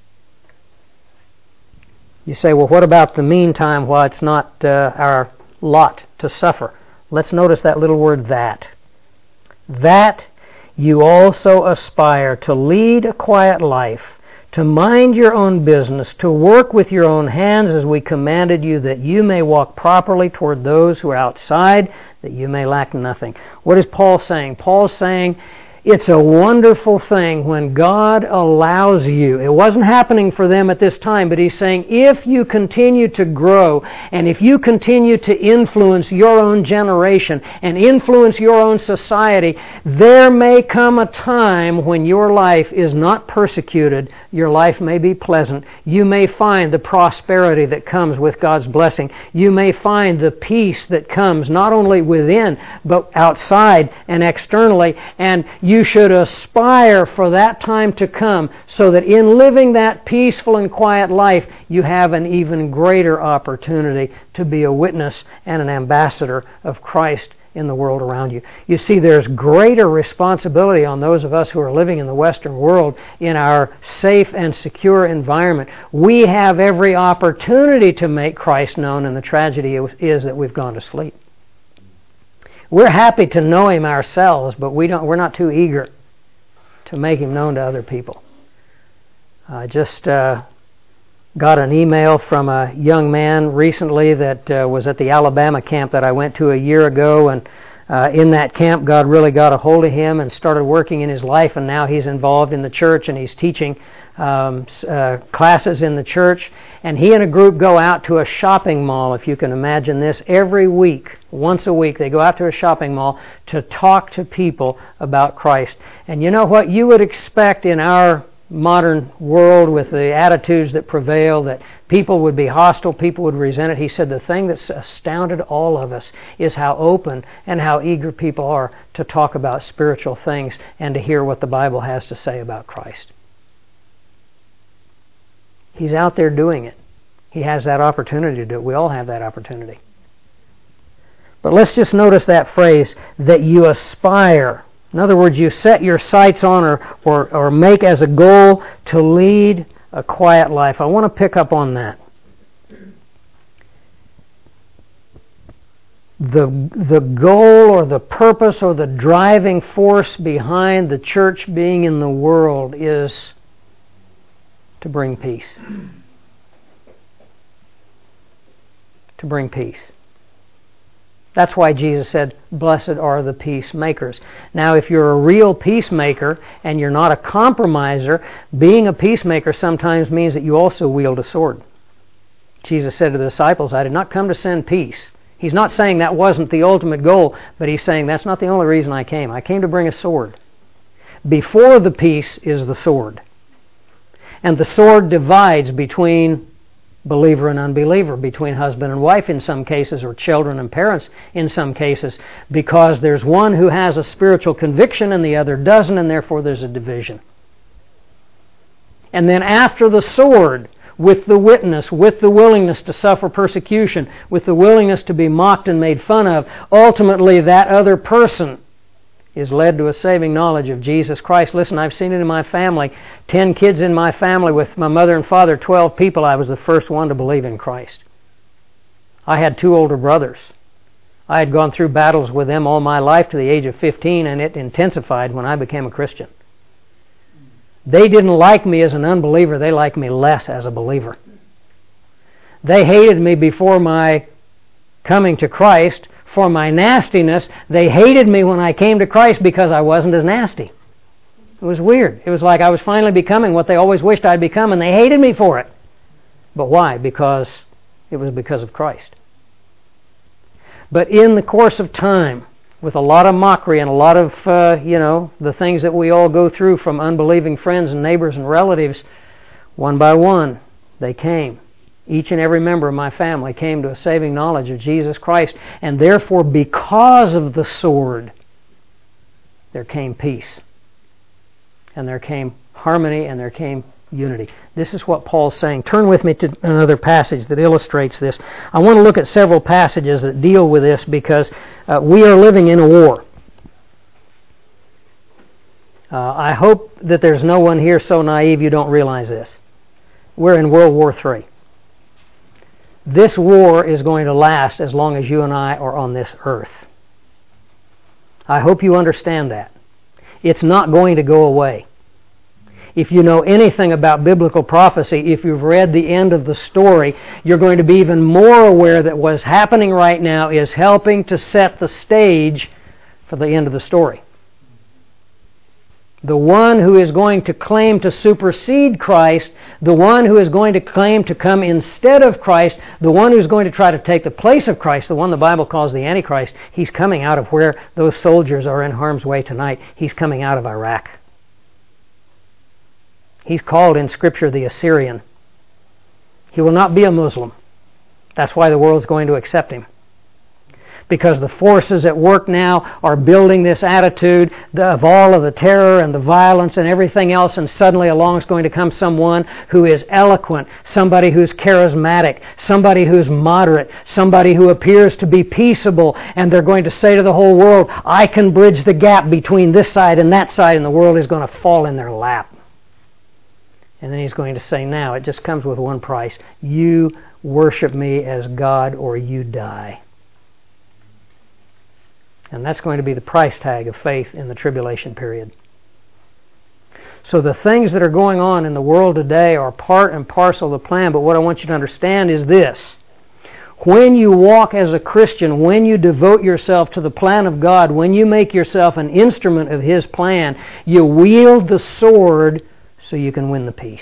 You say, well, what about the meantime while it's not our lot to suffer? Let's notice that little word, that. That you also aspire to lead a quiet life, to mind your own business, to work with your own hands as we commanded you, that you may walk properly toward those who are outside, that you may lack nothing. What is Paul saying? Paul's saying it's a wonderful thing when God allows you. It wasn't happening for them at this time, but he's saying if you continue to grow and if you continue to influence your own generation and influence your own society, there may come a time when your life is not persecuted. Your life may be pleasant. You may find the prosperity that comes with God's blessing. You may find the peace that comes not only within but outside and externally, and you should aspire for that time to come so that in living that peaceful and quiet life, you have an even greater opportunity to be a witness and an ambassador of Christ in the world around you. You see, there's greater responsibility on those of us who are living in the Western world in our safe and secure environment. We have every opportunity to make Christ known, and the tragedy is that we've gone to sleep. We're happy to know Him ourselves, but we're not too eager to make Him known to other people. I just got an email from a young man recently that was at the Alabama camp that I went to a year ago, and in that camp God really got a hold of him and started working in his life, and now he's involved in the church and he's teaching classes in the church. And he and a group go out to a shopping mall, if you can imagine this, every week. Once a week they go out to a shopping mall to talk to people about Christ. And you know what? You would expect in our modern world with the attitudes that prevail that people would be hostile, people would resent it. He said the thing that's astounded all of us is how open and how eager people are to talk about spiritual things and to hear what the Bible has to say about Christ. He's out there doing it. He has that opportunity to do it. We all have that opportunity. But let's just notice that phrase, that you aspire. In other words, you set your sights on or make as a goal to lead a quiet life. I want to pick up on that. The goal or the purpose or the driving force behind the church being in the world is to bring peace. To bring peace. That's why Jesus said, blessed are the peacemakers. Now, if you're a real peacemaker and you're not a compromiser, being a peacemaker sometimes means that you also wield a sword. Jesus said to the disciples, I did not come to send peace. He's not saying that wasn't the ultimate goal, but he's saying that's not the only reason I came. I came to bring a sword. Before the peace is the sword. And the sword divides between believer and unbeliever, between husband and wife in some cases, or children and parents in some cases, because there's one who has a spiritual conviction and the other doesn't, and therefore there's a division. And then after the sword, with the witness, with the willingness to suffer persecution, with the willingness to be mocked and made fun of, ultimately that other person is led to a saving knowledge of Jesus Christ. Listen, I've seen it in my family. 10 kids in my family with my mother and father, 12 people. I was the first one to believe in Christ. I had 2 older brothers. I had gone through battles with them all my life to the age of 15, and it intensified when I became a Christian. They didn't like me as an unbeliever. They liked me less as a believer. They hated me before my coming to Christ for my nastiness. They hated me when I came to Christ because I wasn't as nasty. It was weird. It was like I was finally becoming what they always wished I'd become, and they hated me for it. But why? Because it was because of Christ. But in the course of time, with a lot of mockery and a lot of, the things that we all go through from unbelieving friends and neighbors and relatives, one by one, they came. Each and every member of my family came to a saving knowledge of Jesus Christ. And therefore, because of the sword, there came peace. And there came harmony, and there came unity. This is what Paul's saying. Turn with me to another passage that illustrates this. I want to look at several passages that deal with this because we are living in a war. I hope that there's no one here so naive you don't realize this. We're in World War III. This war is going to last as long as you and I are on this earth. I hope you understand that. It's not going to go away. If you know anything about biblical prophecy, if you've read the end of the story, you're going to be even more aware that what's happening right now is helping to set the stage for the end of the story. The one who is going to claim to supersede Christ, the one who is going to claim to come instead of Christ, the one who's going to try to take the place of Christ, the one the Bible calls the Antichrist, he's coming out of where those soldiers are in harm's way tonight. He's coming out of Iraq. He's called in Scripture the Assyrian. He will not be a Muslim. That's why the world's going to accept him. Because the forces at work now are building this attitude of all of the terror and the violence and everything else, and suddenly along is going to come someone who is eloquent, somebody who's charismatic, somebody who's moderate, somebody who appears to be peaceable, and they're going to say to the whole world, I can bridge the gap between this side and that side, and the world is going to fall in their lap. And then he's going to say, now, it just comes with one price. You worship me as God or you die. And that's going to be the price tag of faith in the tribulation period. So the things that are going on in the world today are part and parcel of the plan, but what I want you to understand is this. When you walk as a Christian, when you devote yourself to the plan of God, when you make yourself an instrument of His plan, you wield the sword so you can win the peace.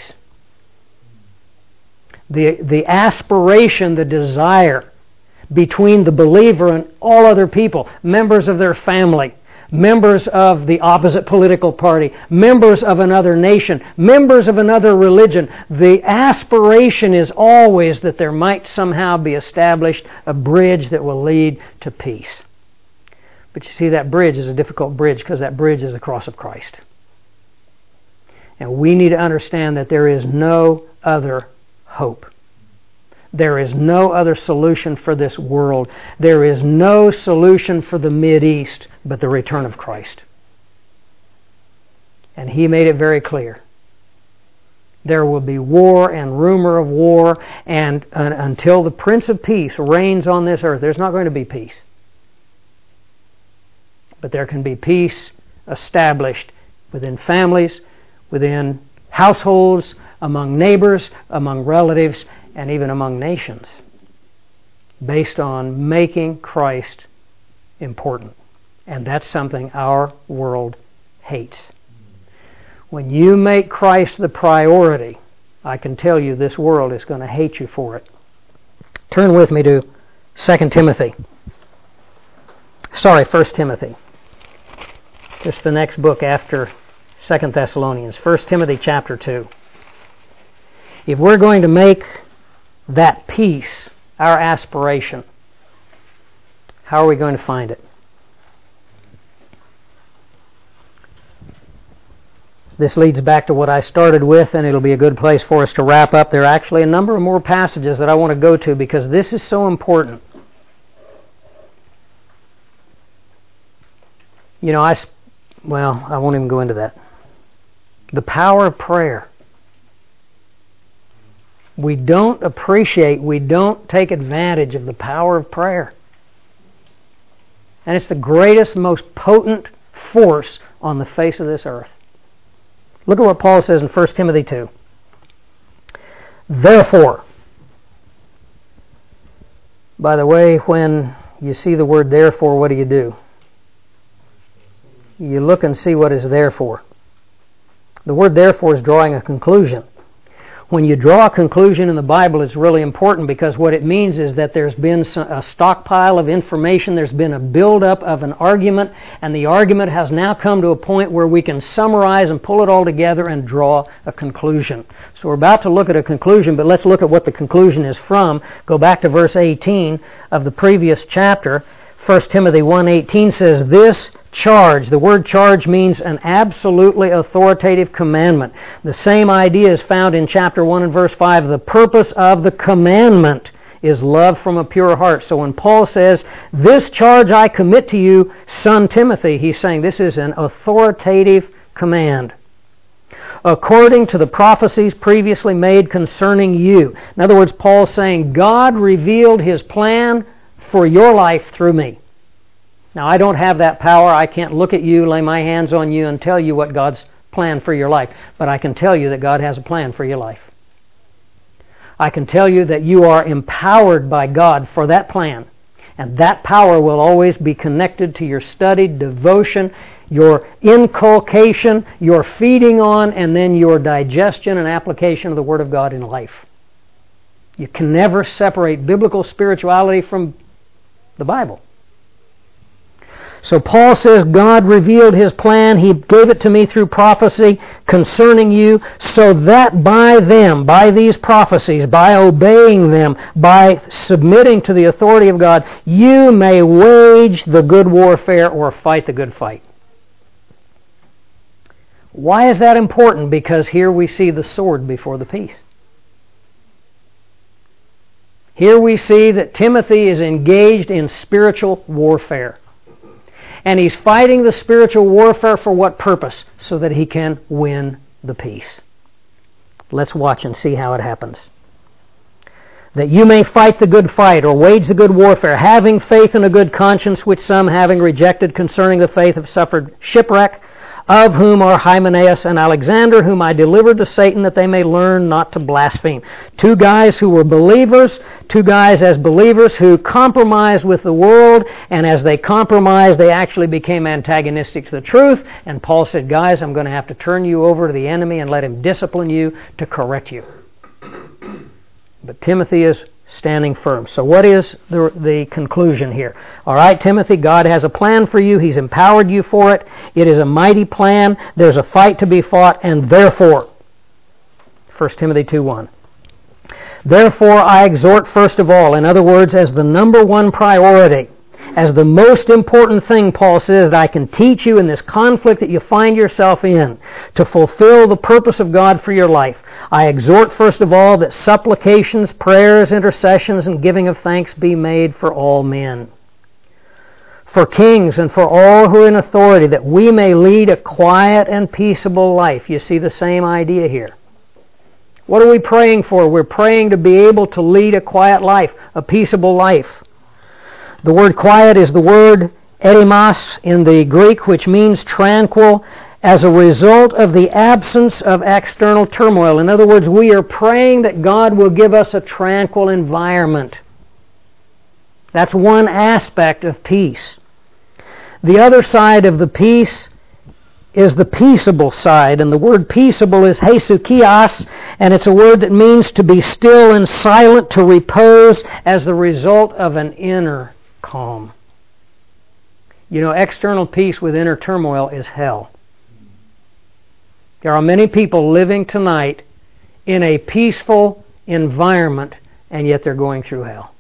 The aspiration, the desire between the believer and all other people, members of their family, members of the opposite political party, members of another nation, members of another religion, the aspiration is always that there might somehow be established a bridge that will lead to peace. But you see, that bridge is a difficult bridge because that bridge is the cross of Christ. And we need to understand that there is no other hope. There is no other solution for this world. There is no solution for the Mideast but the return of Christ. And He made it very clear. There will be war and rumor of war, and until the Prince of Peace reigns on this earth, there's not going to be peace. But there can be peace established within families, within households, among neighbors, among relatives, and even among nations, based on making Christ important. And that's something our world hates. When you make Christ the priority, I can tell you this world is going to hate you for it. Turn with me to 1 Timothy. Just the next book after 2 Thessalonians. 1 Timothy chapter 2. If we're going to make that peace our aspiration, how are we going to find it? This leads back to what I started with, and it'll be a good place for us to wrap up. There are actually a number of more passages that I want to go to because this is so important. You know, I won't even go into that. The power of prayer. We don't take advantage of the power of prayer. And it's the greatest, most potent force on the face of this earth. Look at what Paul says in 1 Timothy 2. Therefore, by the way, when you see the word therefore, what do? You look and see what is therefore. The word therefore is drawing a conclusion. When you draw a conclusion in the Bible, it's really important because what it means is that there's been a stockpile of information, there's been a buildup of an argument, and the argument has now come to a point where we can summarize and pull it all together and draw a conclusion. So we're about to look at a conclusion, but let's look at what the conclusion is from. Go back to verse 18 of the previous chapter. 1 Timothy 1:18 says, this charge, the word charge means an absolutely authoritative commandment. The same idea is found in chapter 1 and verse 5. The purpose of the commandment is love from a pure heart. So when Paul says, this charge I commit to you, son Timothy, he's saying this is an authoritative command. According to the prophecies previously made concerning you. In other words, Paul's saying, God revealed His plan for your life through me. Now, I don't have that power. I can't look at you, lay my hands on you, and tell you what God's plan for your life. But I can tell you that God has a plan for your life. I can tell you that you are empowered by God for that plan. And that power will always be connected to your study, devotion, your inculcation, your feeding on, and then your digestion and application of the Word of God in life. You can never separate biblical spirituality from the Bible. So Paul says God revealed His plan. He gave it to me through prophecy concerning you, so that by them, by these prophecies, by obeying them, by submitting to the authority of God, you may wage the good warfare or fight the good fight. Why is that important? Because here we see the sword before the peace. Here we see that Timothy is engaged in spiritual warfare. And he's fighting the spiritual warfare for what purpose? So that he can win the peace. Let's watch and see how it happens. That you may fight the good fight, or wage the good warfare, having faith and a good conscience, which some, having rejected concerning the faith, have suffered shipwreck, of whom are Hymenaeus and Alexander, whom I delivered to Satan that they may learn not to blaspheme. Two guys who were believers, two guys as believers who compromised with the world, and as they compromised, they actually became antagonistic to the truth. And Paul said, guys, I'm going to have to turn you over to the enemy and let him discipline you to correct you. But Timothy is standing firm. So what is the conclusion here? All right, Timothy, God has a plan for you. He's empowered you for it. It is a mighty plan. There's a fight to be fought, and therefore, 1 Timothy 2:1. Therefore, I exhort first of all, in other words, as the number one priority, as the most important thing, Paul says, that I can teach you in this conflict that you find yourself in, to fulfill the purpose of God for your life. I exhort first of all that supplications, prayers, intercessions, and giving of thanks be made for all men, for kings and for all who are in authority, that we may lead a quiet and peaceable life. You see the same idea here. What are we praying for? We're praying to be able to lead a quiet life, a peaceable life. The word quiet is the word eremos in the Greek, which means tranquil, as a result of the absence of external turmoil. In other words, we are praying that God will give us a tranquil environment. That's one aspect of peace. The other side of the peace is the peaceable side, and the word peaceable is hesukios, and it's a word that means to be still and silent, to repose as the result of an inner calm. You know, external peace with inner turmoil is hell. There are many people living tonight in a peaceful environment, and yet they're going through hell.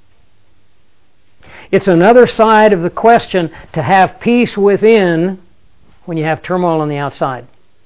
It's another side of the question to have peace within when you have turmoil on the outside.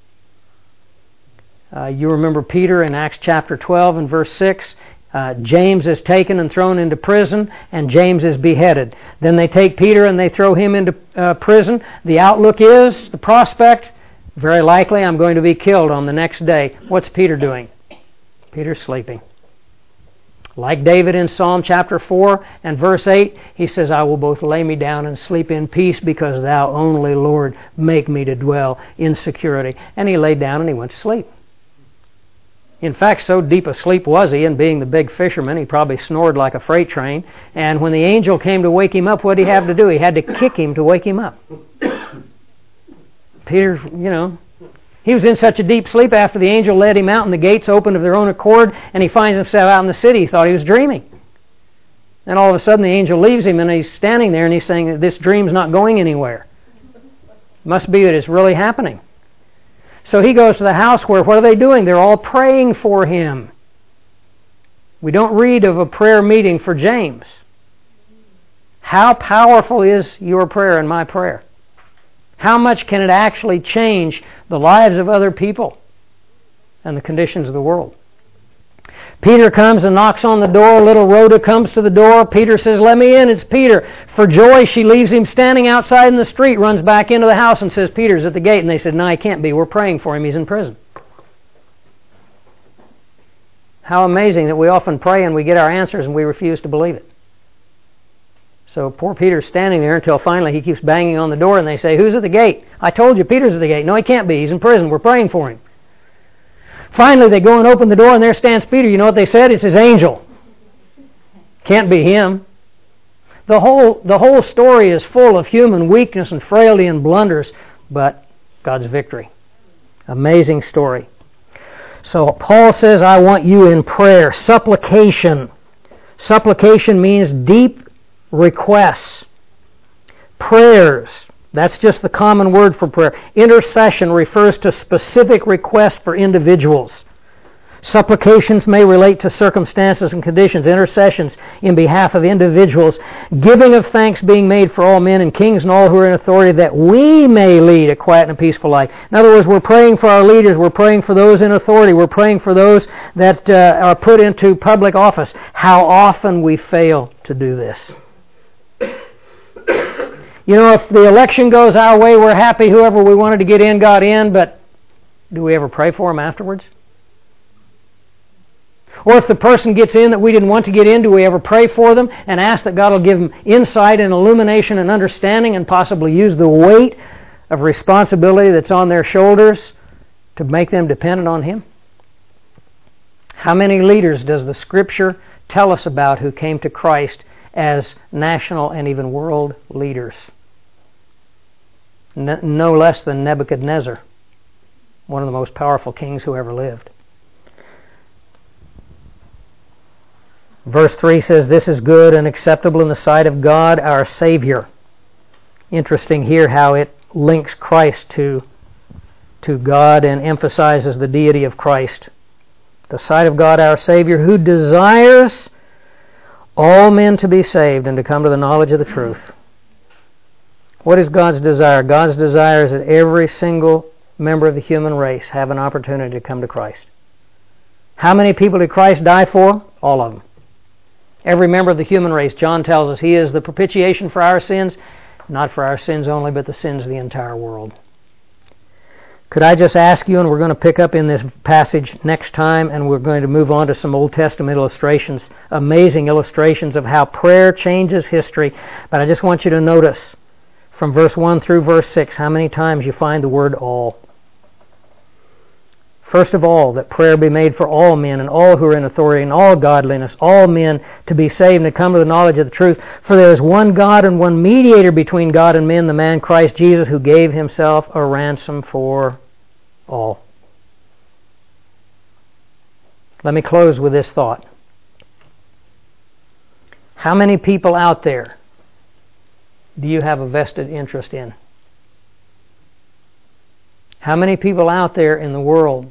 You remember Peter in Acts chapter 12 and verse 6. James is taken and thrown into prison, and James is beheaded. Then they take Peter and they throw him into prison. The outlook is, the prospect, very likely I'm going to be killed on the next day. What's Peter doing? Peter's sleeping. Like David in Psalm chapter 4 and verse 8, he says, I will both lay me down and sleep in peace, because thou only, Lord, make me to dwell in security. And he laid down and he went to sleep. In fact, so deep asleep was he, and being the big fisherman, he probably snored like a freight train. And when the angel came to wake him up, what did he have to do? He had to kick him to wake him up. Peter, he was in such a deep sleep after the angel led him out and the gates opened of their own accord, and he finds himself out in the city. He thought he was dreaming. Then all of a sudden the angel leaves him, and he's standing there and he's saying, this dream's not going anywhere. Must be that it's really happening. So he goes to the house where, what are they doing? They're all praying for him. We don't read of a prayer meeting for James. How powerful is your prayer and my prayer? How much can it actually change the lives of other people and the conditions of the world? Peter comes and knocks on the door. Little Rhoda comes to the door. Peter says, "Let me in." It's Peter. For joy, she leaves him standing outside in the street, runs back into the house and says, "Peter's at the gate." And they said, "No, he can't be. We're praying for him. He's in prison." How amazing that we often pray and we get our answers and we refuse to believe it. So poor Peter's standing there until finally he keeps banging on the door and they say, "Who's at the gate?" "I told you, Peter's at the gate." "No, he can't be. He's in prison. We're praying for him." Finally, they go and open the door, and there stands Peter. You know what they said? It's his angel. Can't be him. The whole story is full of human weakness and frailty and blunders, but God's victory. Amazing story. So Paul says, I want you in prayer. Supplication. Supplication means deep requests. Prayers. That's just the common word for prayer. Intercession refers to specific requests for individuals. Supplications may relate to circumstances and conditions. Intercessions in behalf of individuals. Giving of thanks being made for all men and kings and all who are in authority, that we may lead a quiet and a peaceful life. In other words, we're praying for our leaders. We're praying for those in authority. We're praying for those that are put into public office. How often we fail to do this. You know, if the election goes our way, we're happy. Whoever we wanted to get in got in, but do we ever pray for them afterwards? Or if the person gets in that we didn't want to get in, do we ever pray for them and ask that God will give them insight and illumination and understanding and possibly use the weight of responsibility that's on their shoulders to make them dependent on Him? How many leaders does the Scripture tell us about who came to Christ as national and even world leaders? No less than Nebuchadnezzar, one of the most powerful kings who ever lived. Verse 3 says, "This is good and acceptable in the sight of God our Savior." Interesting here how it links Christ to God and emphasizes the deity of Christ. The sight of God our Savior, who desires all men to be saved and to come to the knowledge of the truth. What is God's desire? God's desire is that every single member of the human race have an opportunity to come to Christ. How many people did Christ die for? All of them. Every member of the human race. John tells us He is the propitiation for our sins, not for our sins only, but the sins of the entire world. Could I just ask you, and we're going to pick up in this passage next time, and we're going to move on to some Old Testament illustrations, amazing illustrations of how prayer changes history. But I just want you to notice from verse 1 through verse 6 how many times you find the word all. First of all, that prayer be made for all men and all who are in authority and all godliness, all men to be saved and to come to the knowledge of the truth. For there is one God and one mediator between God and men, the man Christ Jesus, who gave Himself a ransom for all. Let me close with this thought. How many people out there do you have a vested interest in? How many people out there in the world,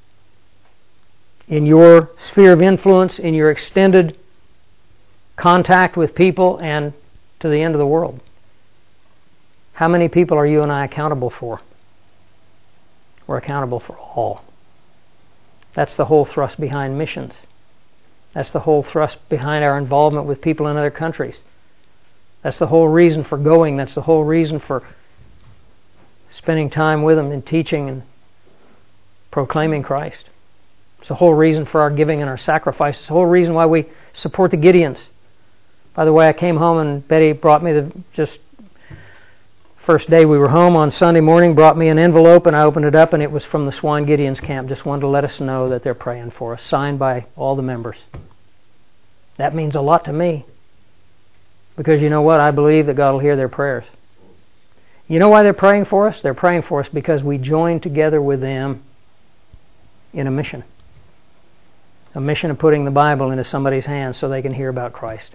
in your sphere of influence, in your extended contact with people and to the end of the world, how many people are you and I accountable for? We're accountable for all. That's the whole thrust behind missions. That's the whole thrust behind our involvement with people in other countries. That's the whole reason for going. That's the whole reason for spending time with them and teaching and proclaiming Christ. It's the whole reason for our giving and our sacrifice. It's the whole reason why we support the Gideons. By the way, I came home and Betty brought me first day we were home on Sunday morning, brought me an envelope, and I opened it up, and it was from the Swan Gideons camp. Just wanted to let us know that they're praying for us, signed by all the members. That means a lot to me. Because you know what? I believe that God will hear their prayers. You know why they're praying for us? They're praying for us because we join together with them in a mission. A mission of putting the Bible into somebody's hands so they can hear about Christ.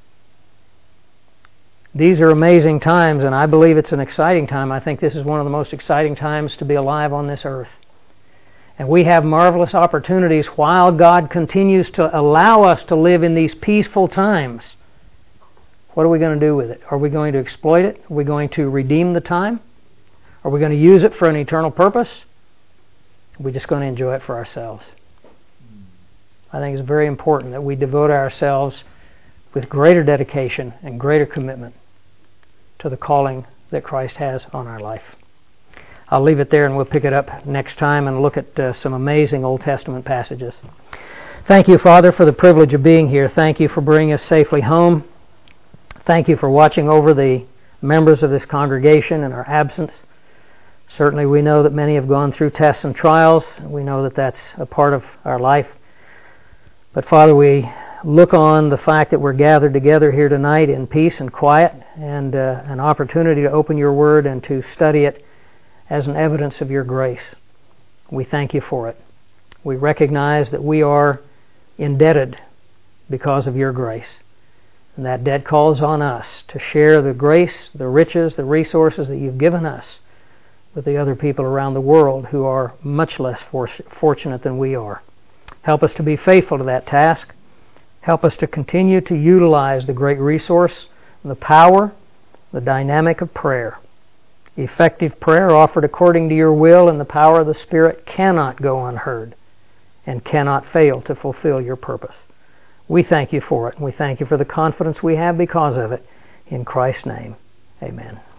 These are amazing times, and I believe it's an exciting time. I think this is one of the most exciting times to be alive on this earth. And we have marvelous opportunities while God continues to allow us to live in these peaceful times, What are we going to do with it? Are we going to exploit it? Are we going to redeem the time? Are we going to use it for an eternal purpose? Are we just going to enjoy it for ourselves? I think it's very important that we devote ourselves with greater dedication and greater commitment to the calling that Christ has on our life. I'll leave it there and we'll pick it up next time and look at some amazing Old Testament passages. Thank you, Father, for the privilege of being here. Thank you for bringing us safely home. Thank you for watching over the members of this congregation in our absence. Certainly we know that many have gone through tests and trials. We know that that's a part of our life. But Father, we look on the fact that we're gathered together here tonight in peace and quiet and an opportunity to open your word and to study it as an evidence of your grace. We thank you for it. We recognize that we are indebted because of your grace. And that debt calls on us to share the grace, the riches, the resources that you've given us with the other people around the world who are much less fortunate than we are. Help us to be faithful to that task. Help us to continue to utilize the great resource, the power, the dynamic of prayer. Effective prayer offered according to your will and the power of the Spirit cannot go unheard and cannot fail to fulfill your purpose. We thank you for it, and we thank you for the confidence we have because of it. In Christ's name, amen.